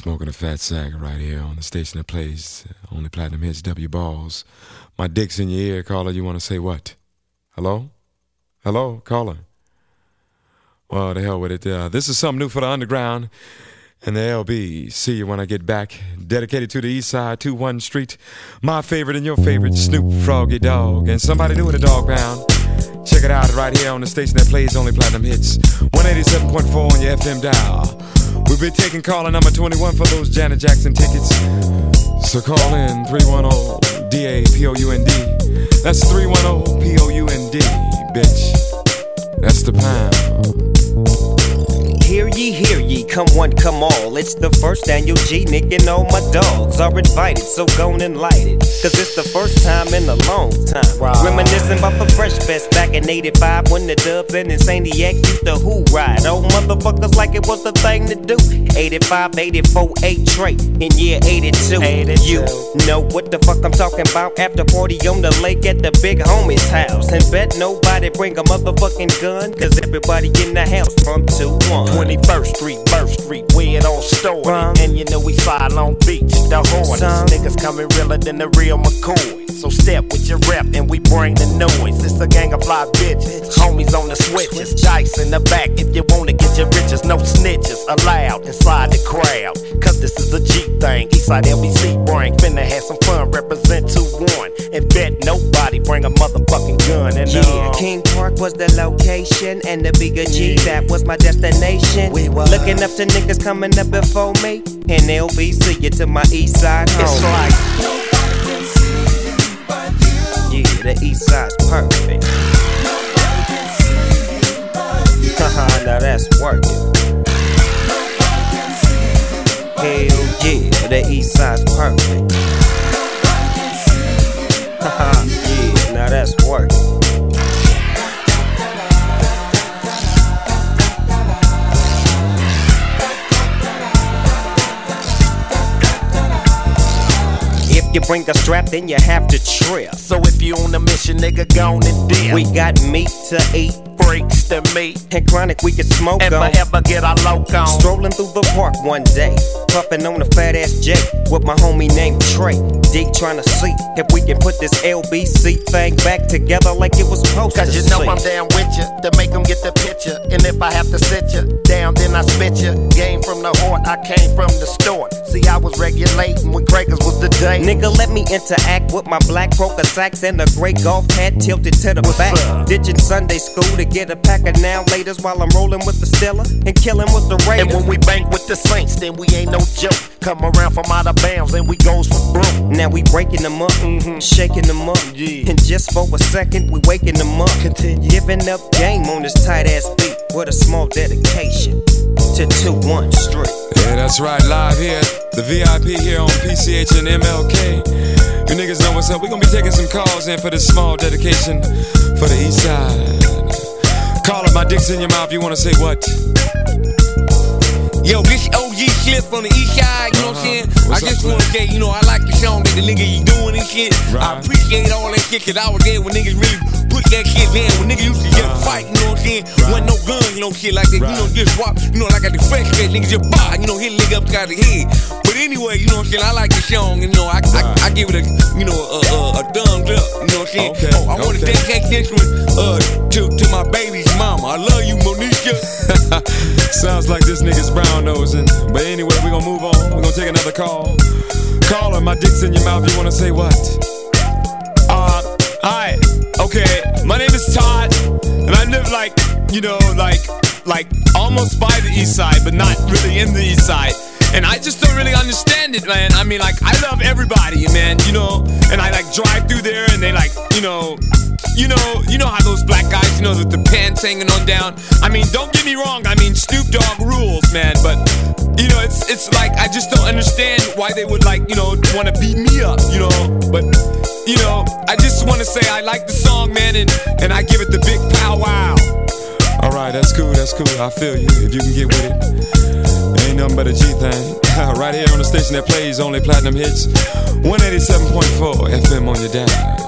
Smoking a fat sack right here on the station that plays only platinum hits, W Balls. My dick's in your ear, caller. You want to say what? Hello? Hello, caller. Well, the hell with it. This is something new for the underground and the LB. See you when I get back. Dedicated to the east side, 21 Street. My favorite and your favorite, Snoop Froggy Dog. And somebody new with a dog pound. Check it out right here on the station that plays only platinum hits. 187.4 on your FM dial. We'll be taking caller number 21 for those Janet Jackson tickets. So call in 310-DAPOUND. That's 310-POUND, bitch. That's the pound. Hear ye, come one, come all. It's the first annual G, Nick and all my dogs are invited, so go and light it. Cause it's the first time in a long time. Right. Reminiscing about the Fresh Fest back in 85 when the Dubs and Insaniac used to who ride. Old motherfuckers like it was the thing to do. 85, 84, 8 Trey in year 82. You know what the fuck I'm talking about. After party on the lake at the big homie's house. And bet nobody bring a motherfucking gun, cause everybody in the house from 2-1. 21st Street, Birth Street, where it all started. And you know we fly Long Beach, the Hornets. Niggas coming realer than the real McCoy. So step with your rep and we bring the noise. It's a gang of fly bitches, homies on the switches. Dice in the back if you wanna get your riches. No snitches allowed inside the crowd. Cause this is a G thing, Eastside LBC bring. Finna have some fun, represent 2-1. And bet nobody bring a motherfucking gun. And King Park was the location, and the bigger G, that was my destination. We were looking up to niggas coming up before me, and LBC you to my east side home. It's like nobody can see you but you. Yeah, the east side's perfect. Nobody can see you but you. Now that's working. Nobody can see you but Hell yeah, the east side's perfect. Nobody can see you but you. Yeah, now that's working. If you bring a strap, then you have to trip. So if you on a mission, nigga, gone and dip. We got meat to eat, freaks to meet, and chronic we can smoke ever, on. ever get our loc on. Strolling through the park one day, puffing on a fat ass J with my homie named Trey. Dig trying to see if we can put this LBC thing back together like it was supposed to. Cause you know I'm down with you to make them get the picture. And if I have to sit you down, then I spit you. Game from the heart, I came from the start. See, I was regulating when Craigers was the day. Nigga, let me interact with my black poker sacks and a gray golf hat tilted to the back. Ditching Sunday school to get a pack of now laters while I'm rolling with the Stella and killing with the Raiders. And when we bank with the Saints, then we ain't no joke. Come around from out of bounds and we goes for broke. Now we breaking them up, shaking them up, and just for a second we waking them up. Continue giving up game on this tight ass beat with a small dedication to 21 Street. Yeah, that's right, live here, the VIP here on PCH and MLK. You niggas know what's up. We're gonna be taking some calls in for this small dedication for the east side. Call it, my dick's in your mouth, you wanna say what? Yo, this OG Slip from the east side, you know what I'm saying? I just wanna say, you know, I like the song that the nigga you doing and shit. Right. I appreciate all that shit, cause I was there when niggas really put that shit down. When niggas used to get a fight, you know what I'm saying? Wasn't no gun, you know, shit like that. You know, just walk, you know, like at the Fresh Fest, niggas just bah, you know, hit a nigga upside the head. But anyway, you know what I'm saying? I like the song, and you know, I give it a, you know, a thumbs up, you know what I'm saying? Okay, I wanna dedicate this one to my baby's mama. I love you, Monisha. Sounds like this nigga's brown nosing. But anyway, we gonna move on. We're gonna take another call. Caller, my dick's in your mouth. You wanna say what? Hi. Okay, my name is Todd, and I live like, you know, like almost by the east side, but not really in the east side. And I just don't really understand it, man. I mean, like, I love everybody, man, you know. And I like drive through there, and they like, you know how those black guys, you know, with the pants hanging on down. I mean, don't get me wrong. I mean, Snoop Dogg rules, man. But you know, it's like I just don't understand why they would like, you know, want to beat me up, you know. But you know, I just want to say I like the song, man, and I give it the big pow wow. All right, that's cool. I feel you. If you can get with it, ain't nothing but a G thing. Right here on the station that plays only platinum hits, 187.4 FM on your dial.